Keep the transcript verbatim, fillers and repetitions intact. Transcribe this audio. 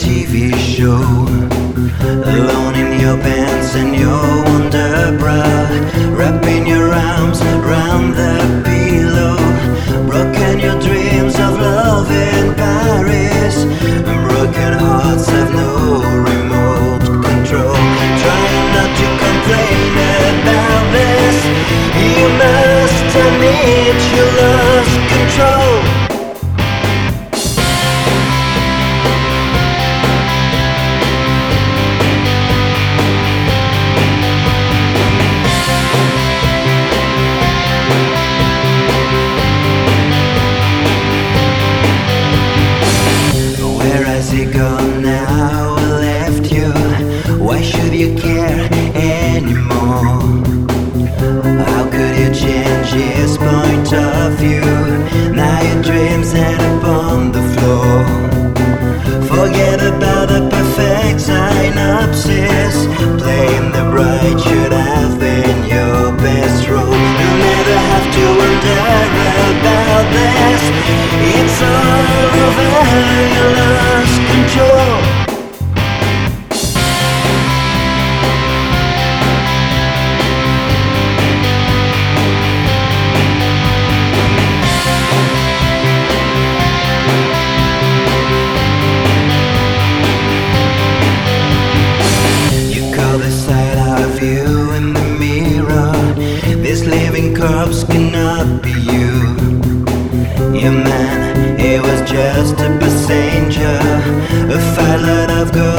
T V show, alone in your pants and your underbrow, wrapping your arms around the pillow, broken your dreams of love in Paris, and broken hearts have no remote control. Trying not to complain about this, you must admit you lost control. Has he gone now, left you? Why should you care anymore? How could you change his point of view? Now your dreams end upon the floor. Forget about the perfect synopsis. Playing the bride should have been your best role. You'll never have to wonder about this. It's all over, you lost control. Of you in the mirror, this living corpse cannot be you. Your man, he was just a passenger, a fat lot of gold.